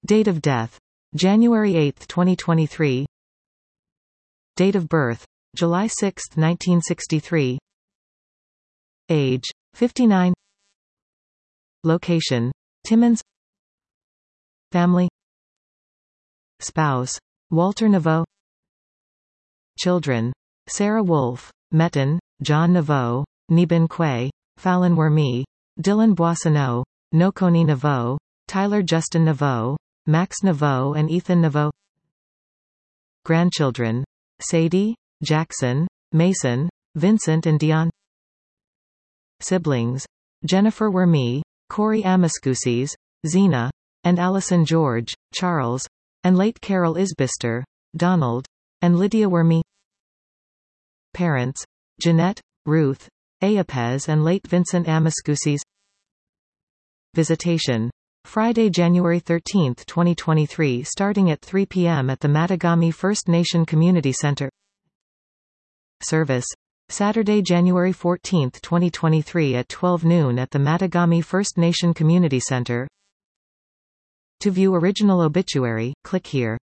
Date of death: January 8, 2023. Date of birth: July 6, 1963. Age: 59. Location: Timmins. Family: Spouse: Walter Naveau. Children: Sarah Wolfe, Metin, John Naveau, Neben Quay, Fallon Wermie, Dylan Boissonneau, Nokoni Naveau, Tyler Justin Naveau, Max Naveau and Ethan Naveau. Grandchildren: Sadie, Jackson, Mason, Vincent and Dion. Siblings: Jennifer Wermie, Corey Amascusis, Zena, and Allison George, Charles, and late Carol Isbister, Donald, and Lydia Wermie. Parents: Jeanette, Ruth, Ayapez and late Vincent Amascusis. Visitation: Friday, January 13, 2023, starting at 3 p.m. at the Matagami First Nation Community Center. Service: Saturday, January 14, 2023 at 12 noon at the Matagami First Nation Community Center. To view original obituary, click here.